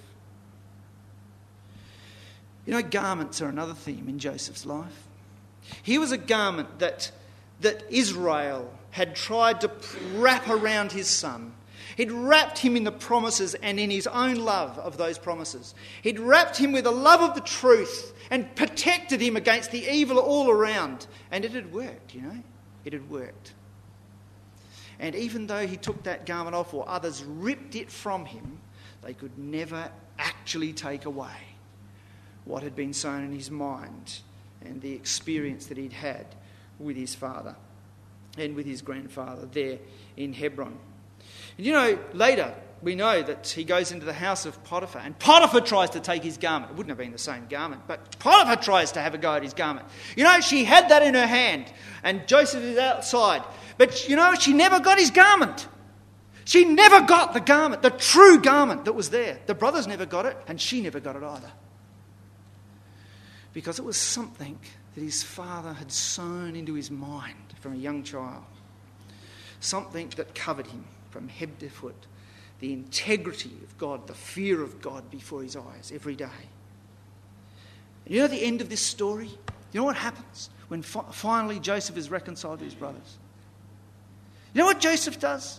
You know, garments are another theme in Joseph's life. Here was a garment that Israel had tried to wrap around his son. He'd wrapped him in the promises and in his own love of those promises. He'd wrapped him with the love of the truth and protected him against the evil all around. And it had worked, you know. It had worked. And even though he took that garment off or others ripped it from him, they could never actually take away what had been sown in his mind and the experience that he'd had with his father and with his grandfather there in Hebron. And you know, later we know that he goes into the house of Potiphar, and Potiphar tries to take his garment. It wouldn't have been the same garment, but Potiphar tries to have a go at his garment. You know, she had that in her hand, and Joseph is outside. But you know, she never got his garment. She never got the garment, the true garment that was there. The brothers never got it, and she never got it either. Because it was something that his father had sown into his mind from a young child. Something that covered him from head to foot. The integrity of God, the fear of God before his eyes every day. And you know the end of this story? You know what happens when finally Joseph is reconciled to his brothers? You know what Joseph does?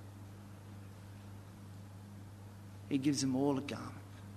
He gives them all a garment.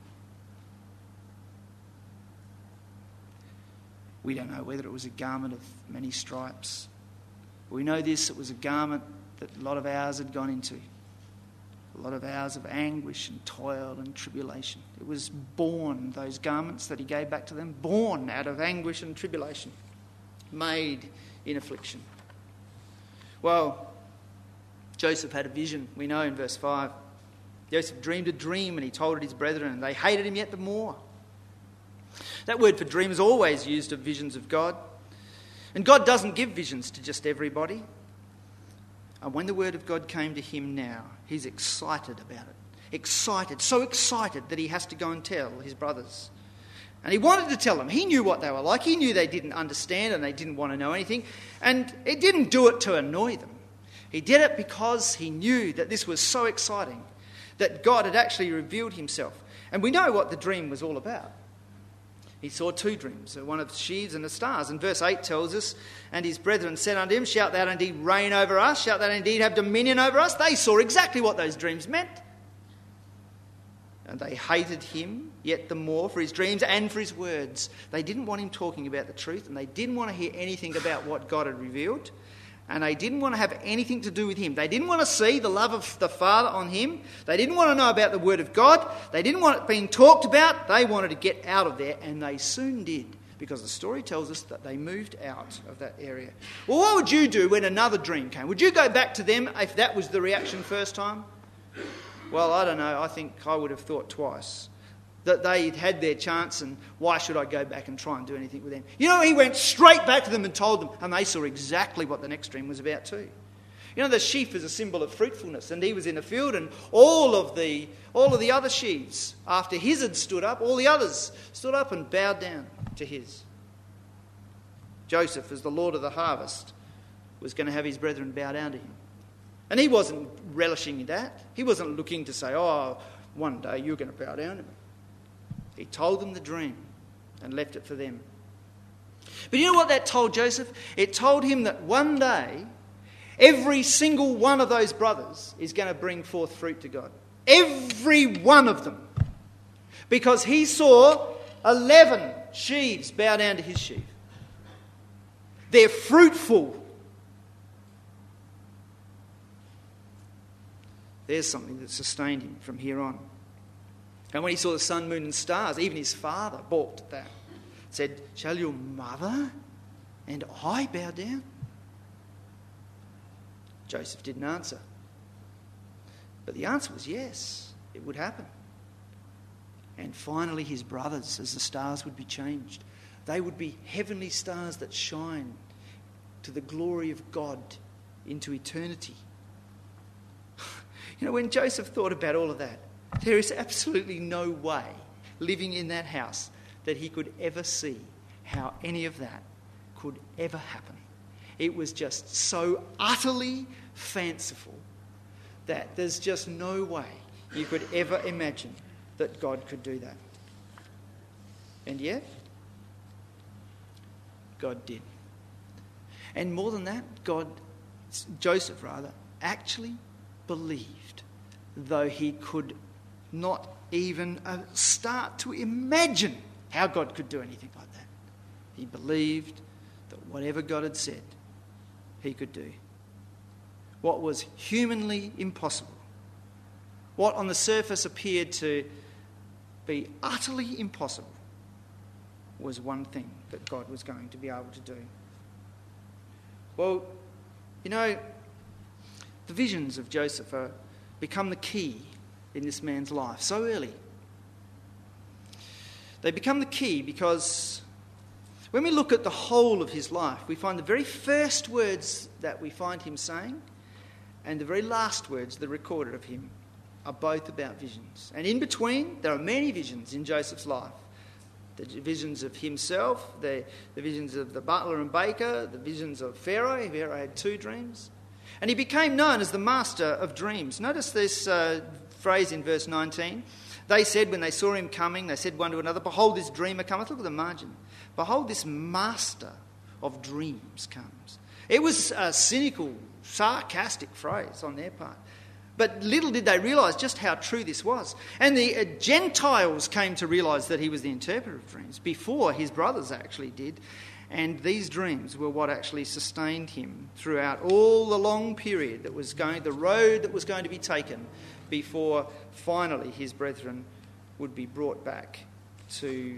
We don't know whether it was a garment of many stripes. We know this, it was a garment that a lot of hours had gone into. A lot of hours of anguish and toil and tribulation. It was born, those garments that he gave back to them, born out of anguish and tribulation, made in affliction. Well, Joseph had a vision, we know in verse 5. Joseph dreamed a dream and he told it his brethren, and they hated him yet the more. That word for dream is always used of visions of God. And God doesn't give visions to just everybody. And when the word of God came to him now, he's excited about it. Excited, so excited that he has to go and tell his brothers. And he wanted to tell them. He knew what they were like. He knew they didn't understand and they didn't want to know anything. And he didn't do it to annoy them. He did it because he knew that this was so exciting, that God had actually revealed himself. And we know what the dream was all about. He saw two dreams, one of sheaves and the stars. And verse 8 tells us, and his brethren said unto him, shalt thou indeed reign over us? Shalt thou indeed have dominion over us? They saw exactly what those dreams meant. And they hated him yet the more for his dreams and for his words. They didn't want him talking about the truth, and they didn't want to hear anything about what God had revealed. And they didn't want to have anything to do with him. They didn't want to see the love of the Father on him. They didn't want to know about the Word of God. They didn't want it being talked about. They wanted to get out of there, and they soon did, because the story tells us that they moved out of that area. Well, what would you do when another dream came? Would you go back to them if that was the reaction first time? Well, I don't know. I think I would have thought twice. That they'd had their chance, and why should I go back and try and do anything with them? You know, he went straight back to them and told them, and they saw exactly what the next dream was about too. You know, the sheaf is a symbol of fruitfulness, and he was in a field, and all of the other sheaves, after his had stood up, all the others stood up and bowed down to his. Joseph, as the Lord of the harvest, was going to have his brethren bow down to him. And he wasn't relishing in that. He wasn't looking to say, oh, one day you're going to bow down to me. He told them the dream and left it for them. But you know what that told Joseph? It told him that one day, every single one of those brothers is going to bring forth fruit to God. Every one of them. Because he saw 11 sheaves bow down to his sheaf. They're fruitful. There's something that sustained him from here on. And when he saw the sun, moon and stars, even his father balked at that. Said, shall your mother and I bow down? Joseph didn't answer. But the answer was yes, it would happen. And finally his brothers, as the stars would be changed, they would be heavenly stars that shine to the glory of God into eternity. You know, when Joseph thought about all of that, there is absolutely no way living in that house that he could ever see how any of that could ever happen. It was just so utterly fanciful that there's just no way you could ever imagine that God could do that. And yet, God did. And more than that, Joseph actually believed, though he could not even start to imagine how God could do anything like that. He believed that whatever God had said, he could do. What was humanly impossible, what on the surface appeared to be utterly impossible, was one thing that God was going to be able to do. Well, you know, the visions of Joseph become the key in this man's life so early. They become the key because when we look at the whole of his life, we find the very first words that we find him saying and the very last words that are recorded of him are both about visions. And in between, there are many visions in Joseph's life. The visions of himself, the visions of the butler and baker, the visions of Pharaoh. Pharaoh had 2 dreams. And he became known as the master of dreams. Notice this phrase in verse 19. They said when they saw him coming, they said one to another, behold, this dreamer cometh. Look at the margin. Behold, this master of dreams comes. It was a cynical, sarcastic phrase on their part. But little did they realise just how true this was. And the Gentiles came to realise that he was the interpreter of dreams before his brothers actually did. And these dreams were what actually sustained him throughout all the long period the road that was going to be taken before finally his brethren would be brought back to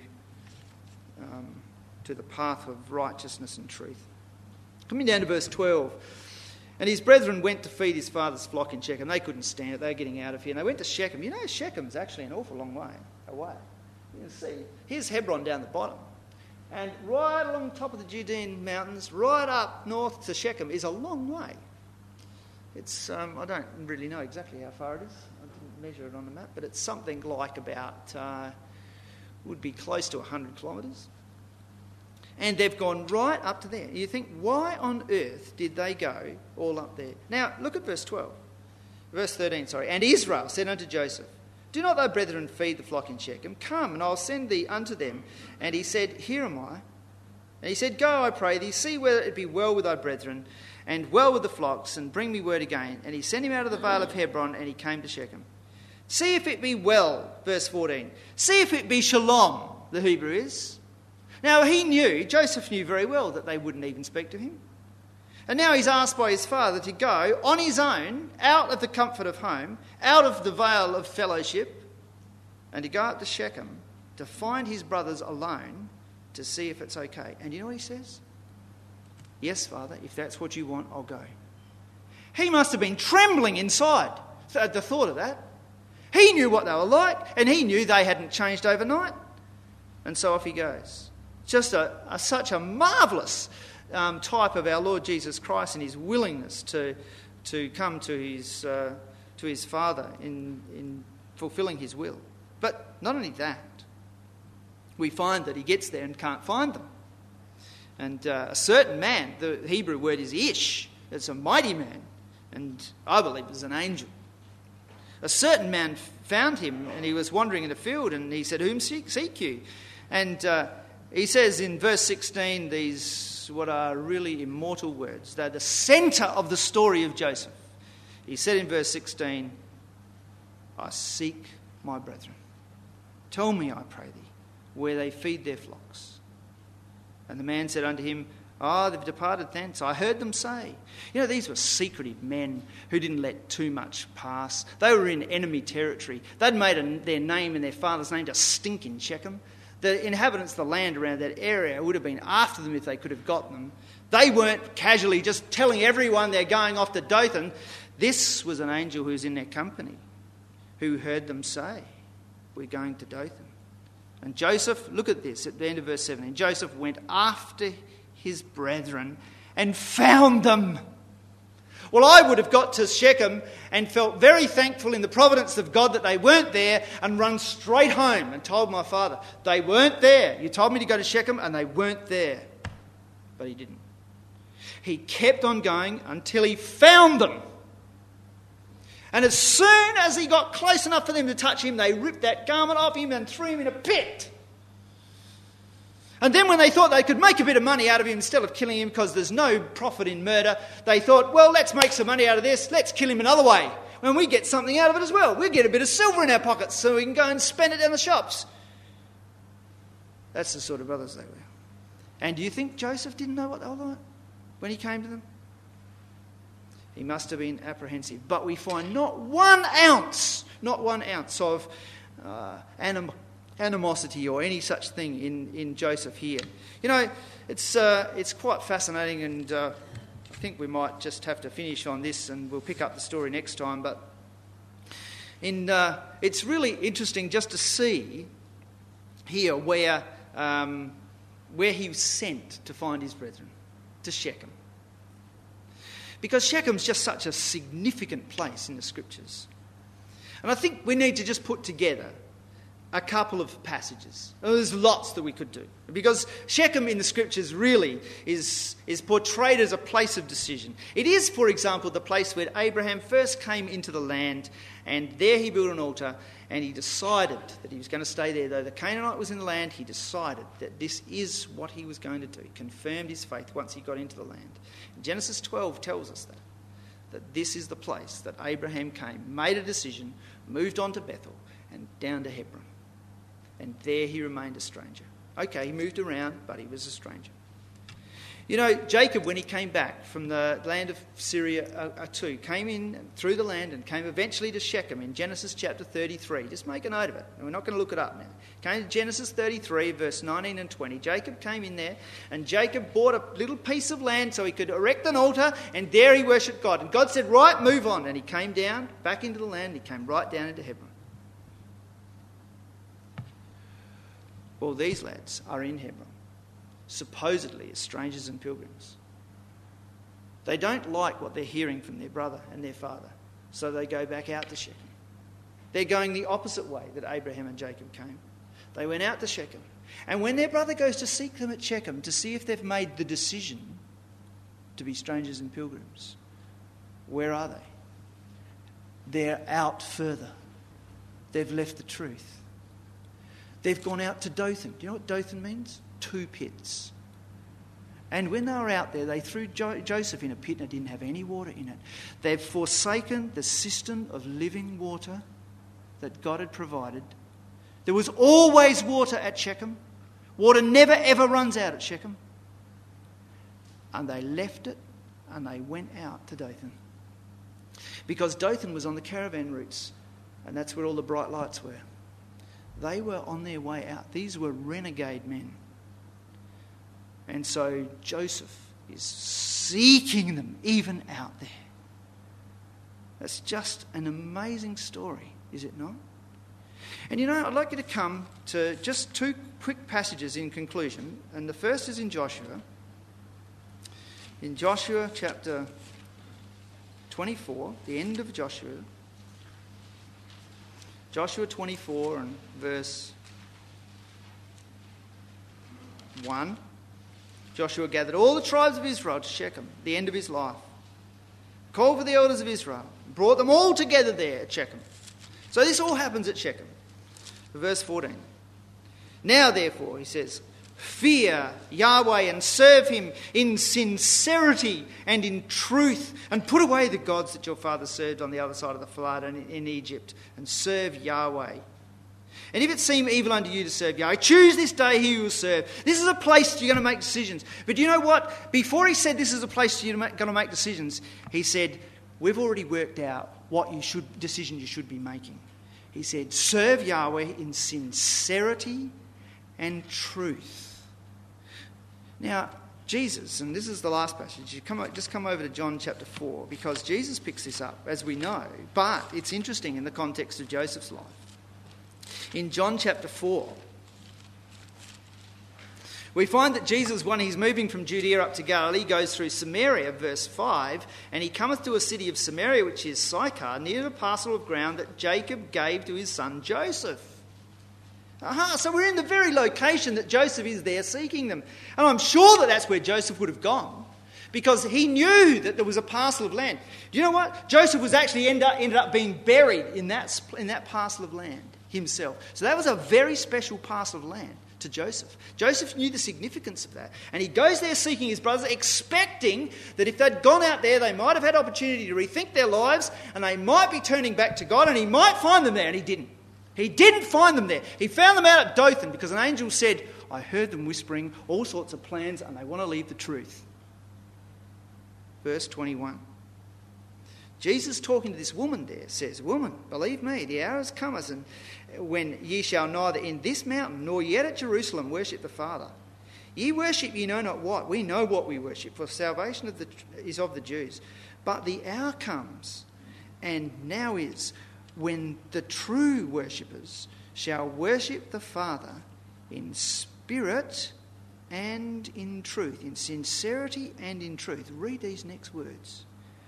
the path of righteousness and truth. Coming down to verse 12. And his brethren went to feed his father's flock in Shechem. They couldn't stand it. They were getting out of here. And they went to Shechem. You know, Shechem's actually an awful long way away. You can see, here's Hebron down the bottom. And right along the top of the Judean mountains, right up north to Shechem, is a long way. It's I don't really know exactly how far it is. I didn't measure it on the map, but it's something like about, would be close to 100 kilometres. And they've gone right up to there. You think, why on earth did they go all up there? Now, look at verse 12. Verse 13, sorry. And Israel said unto Joseph, do not thy brethren feed the flock in Shechem? Come, and I'll send thee unto them. And he said, here am I. And he said, go, I pray thee, see whether it be well with thy brethren, and well with the flocks, and bring me word again. And he sent him out of the vale of Hebron, and he came to Shechem. See if it be well, verse 14. See if it be shalom, the Hebrew is. Now Joseph knew very well that they wouldn't even speak to him. And now he's asked by his father to go on his own, out of the comfort of home, out of the veil of fellowship, and to go up to Shechem to find his brothers alone to see if it's okay. And you know what he says? Yes, Father, if that's what you want, I'll go. He must have been trembling inside at the thought of that. He knew what they were like, and he knew they hadn't changed overnight. And so off he goes. Just such a marvellous type of our Lord Jesus Christ and his willingness to to come to his father in fulfilling his will. But not only that, we find that he gets there and can't find them. And a certain man, the Hebrew word is ish, it's a mighty man, and I believe it was an angel. A certain man found him, and he was wandering in the field, and he said, "Whom seek you?" And he says in verse 16 these, what are really immortal words. They're the centre of the story of Joseph. He said in verse 16, "I seek my brethren. Tell me, I pray thee, where they feed their flocks." And the man said unto him, "They've departed thence. I heard them say." You know, these were secretive men who didn't let too much pass. They were in enemy territory. They'd made their name and their father's name to stink in Shechem. The inhabitants of the land around that area would have been after them if they could have got them. They weren't casually just telling everyone they're going off to Dothan. This was an angel who was in their company, who heard them say, "We're going to Dothan." And Joseph, look at this at the end of verse 17. Joseph went after his brethren and found them. Well, I would have got to Shechem and felt very thankful in the providence of God that they weren't there and run straight home and told my father, "They weren't there. You told me to go to Shechem and they weren't there." But he didn't. He kept on going until he found them. And as soon as he got close enough for them to touch him, they ripped that garment off him and threw him in a pit. And then when they thought they could make a bit of money out of him instead of killing him, because there's no profit in murder, they thought, well, let's make some money out of this. Let's kill him another way. When we get something out of it as well. We'll get a bit of silver in our pockets so we can go and spend it down the shops. That's the sort of brothers they were. And do you think Joseph didn't know what they were like when he came to them? He must have been apprehensive. But we find not 1 ounce of animosity or any such thing in Joseph here. You know, it's quite fascinating, and I think we might just have to finish on this and we'll pick up the story next time. But it's really interesting just to see here where he was sent to find his brethren, to Shechem. Because Shechem's just such a significant place in the Scriptures. And I think we need to just put together a couple of passages. There's lots that we could do. Because Shechem in the Scriptures really is portrayed as a place of decision. It is, for example, the place where Abraham first came into the land, and there he built an altar, and he decided that he was going to stay there. Though the Canaanite was in the land, he decided that this is what he was going to do. He confirmed his faith once he got into the land. Genesis 12 tells us that this is the place that Abraham came, made a decision, moved on to Bethel, and down to Hebron. And there he remained a stranger. Okay, he moved around, but he was a stranger. You know, Jacob, when he came back from the land of Syria too, came in through the land and came eventually to Shechem in Genesis chapter 33. Just make a note of it, and we're not going to look it up now. Came to Genesis 33, verse 19 and 20. Jacob came in there, and Jacob bought a little piece of land so he could erect an altar, and there he worshipped God. And God said, right, move on. And he came down, back into the land, and he came right down into Hebron. Well, these lads are in Hebron, supposedly as strangers and pilgrims. They don't like what they're hearing from their brother and their father, so they go back out to Shechem. They're going the opposite way that Abraham and Jacob came. They went out to Shechem. And when their brother goes to seek them at Shechem to see if they've made the decision to be strangers and pilgrims, where are they? They're out further. They've left the truth. They've gone out to Dothan. Do you know what Dothan means? 2 pits. And when they were out there, they threw Joseph in a pit and it didn't have any water in it. They've forsaken the cistern of living water that God had provided. There was always water at Shechem. Water never ever runs out at Shechem. And they left it and they went out to Dothan. Because Dothan was on the caravan routes, and that's where all the bright lights were. They were on their way out. These were renegade men. And so Joseph is seeking them even out there. That's just an amazing story, is it not? And you know, I'd like you to come to just 2 quick passages in conclusion. And the first is in Joshua. In Joshua chapter 24, the end of Joshua. Joshua 24 and verse 1. Joshua gathered all the tribes of Israel to Shechem, the end of his life. Called for the elders of Israel, brought them all together there at Shechem. So this all happens at Shechem. Verse 14. Now therefore, he says, fear Yahweh and serve him in sincerity and in truth, and put away the gods that your father served on the other side of the flood and in Egypt, and serve Yahweh. And if it seem evil unto you to serve Yahweh, choose this day who you will serve. This is a place you're going to make decisions. But do you know what? Before he said this is a place you're going to make decisions, he said, we've already worked out what decision you should be making. He said, serve Yahweh in sincerity and truth. Now, Jesus, and this is the last passage, just come over to John chapter 4, because Jesus picks this up, as we know, but it's interesting in the context of Joseph's life. In John chapter 4, we find that Jesus, when he's moving from Judea up to Galilee, goes through Samaria, verse 5, and he cometh to a city of Samaria, which is Sychar, near the parcel of ground that Jacob gave to his son Joseph. So we're in the very location that Joseph is there seeking them. And I'm sure that that's where Joseph would have gone, because he knew that there was a parcel of land. Do you know what? Joseph was actually ended up being buried in that parcel of land himself. So that was a very special parcel of land to Joseph. Joseph knew the significance of that. And he goes there seeking his brothers, expecting that if they'd gone out there, they might have had opportunity to rethink their lives, and they might be turning back to God, and he might find them there, and he didn't. He didn't find them there. He found them out at Dothan, because an angel said, I heard them whispering all sorts of plans, and they want to leave the truth. Verse 21. Jesus, talking to this woman there, says, Woman, believe me, the hour has come when ye shall neither in this mountain nor yet at Jerusalem worship the Father. Ye worship ye know not what. We know what we worship, for salvation is of the Jews. But the hour comes, and now is, when the true worshippers shall worship the Father in spirit and in truth, in sincerity and in truth. Read these next words.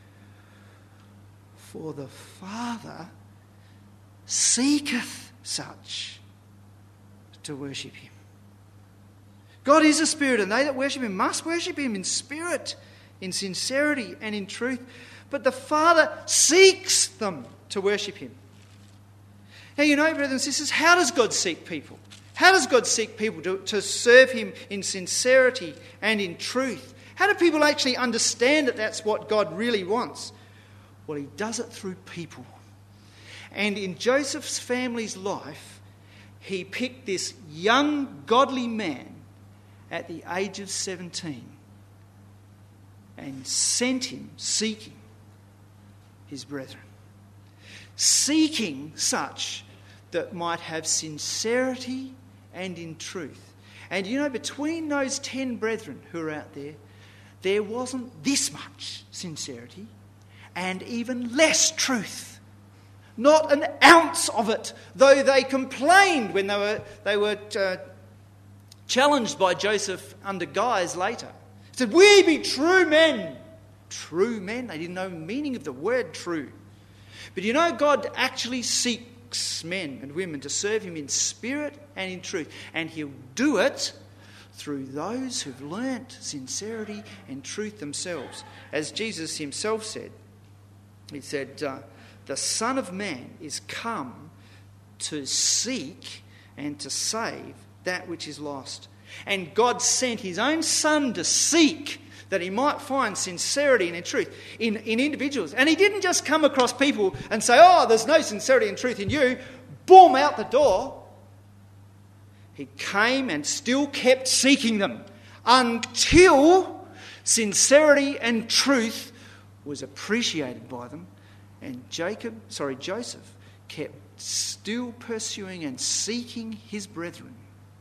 For the Father seeketh such to worship him. God is a spirit, and they that worship him must worship him in spirit, in sincerity and in truth. But the Father seeks them to worship him. Now, you know, brothers and sisters, how does God seek people? How does God seek people to serve him in sincerity and in truth? How do people actually understand that that's what God really wants? Well, he does it through people. And in Joseph's family's life, he picked this young, godly man at the age of 17 and sent him seeking his brethren. Seeking such that might have sincerity and in truth. And you know, between those 10 brethren who are out there, there wasn't this much sincerity and even less truth. Not an ounce of it, though they complained when they were challenged by Joseph under guise later. He said, we be true men. True men? They didn't know the meaning of the word true. But you know, God actually seeks men and women to serve him in spirit and in truth. And he'll do it through those who've learnt sincerity and truth themselves. As Jesus himself said, he said, the Son of Man is come to seek and to save that which is lost. And God sent his own Son to seek that he might find sincerity and in truth in individuals. And he didn't just come across people and say, oh, there's no sincerity and truth in you, boom, out the door. He came and still kept seeking them until sincerity and truth was appreciated by them. And Joseph kept still pursuing and seeking his brethren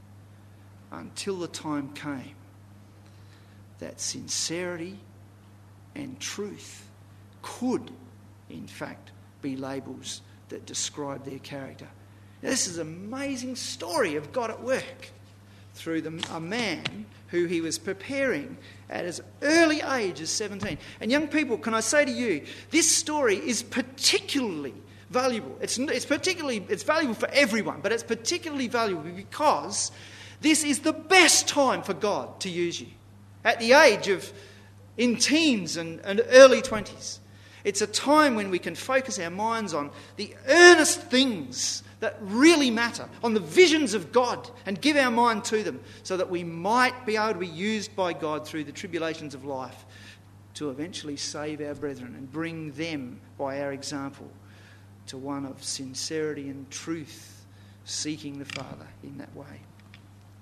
until the time came that sincerity and truth could, in fact, be labels that describe their character. Now, this is an amazing story of God at work through a man who he was preparing at as early age as 17. And young people, can I say to you, this story is particularly valuable. It's valuable for everyone, but it's particularly valuable because this is the best time for God to use you. At the age of in teens and early 20s. It's a time when we can focus our minds on the earnest things that really matter, on the visions of God, and give our mind to them so that we might be able to be used by God through the tribulations of life to eventually save our brethren and bring them, by our example, to one of sincerity and truth, seeking the Father in that way.